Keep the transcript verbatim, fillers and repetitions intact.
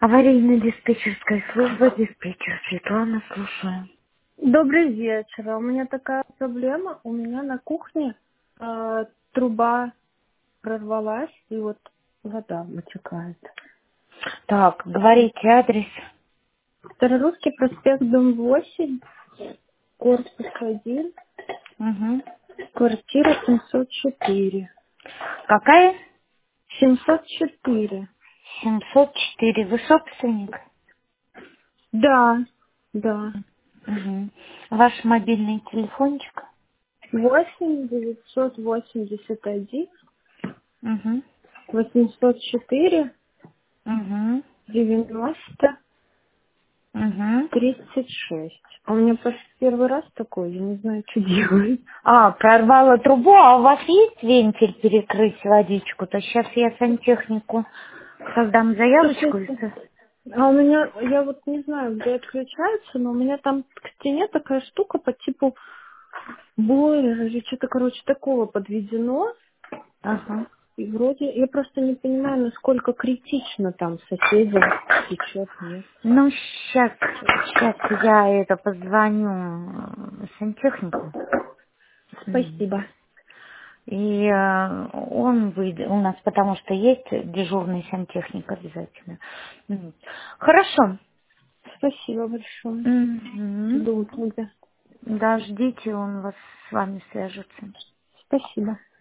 Аварийно-диспетчерская служба, диспетчер Светлана, слушаю. Добрый вечер. А У меня такая проблема. У меня на кухне э, труба прорвалась, и вот вода вытекает. Так, говорите адрес. Старорусский проспект, дом восемь, корпус один, Угу. квартира семьсот четыре. Какая? семьсот четыре. семьсот четыре. Вы собственник? Да, да. Угу. Ваш мобильный телефончик? восемь девятьсот восемьдесят один Угу. восемьсот четыре Угу. девяносто Угу. тридцать шесть. А у меня просто первый раз такой, я не знаю, что делать. А, прорвало трубу, а у вас есть вентиль перекрыть водичку? То сейчас я сантехнику создам заявочку. и Слушайте, со- а у меня, я вот не знаю, где отключается, но у меня там к стене такая штука по типу бойлера или что-то, короче, такого подведено. Ага. И вроде, я просто не понимаю, насколько критично там соседям течет, нет. Ну, сейчас, сейчас я это позвоню э, сантехнику. М. Спасибо. И э, он выйдет, у нас потому что есть дежурный сантехник обязательно. М. Хорошо. Спасибо большое. Мгм. Жду тогда. Да, ждите, он вас с вами свяжется. Спасибо.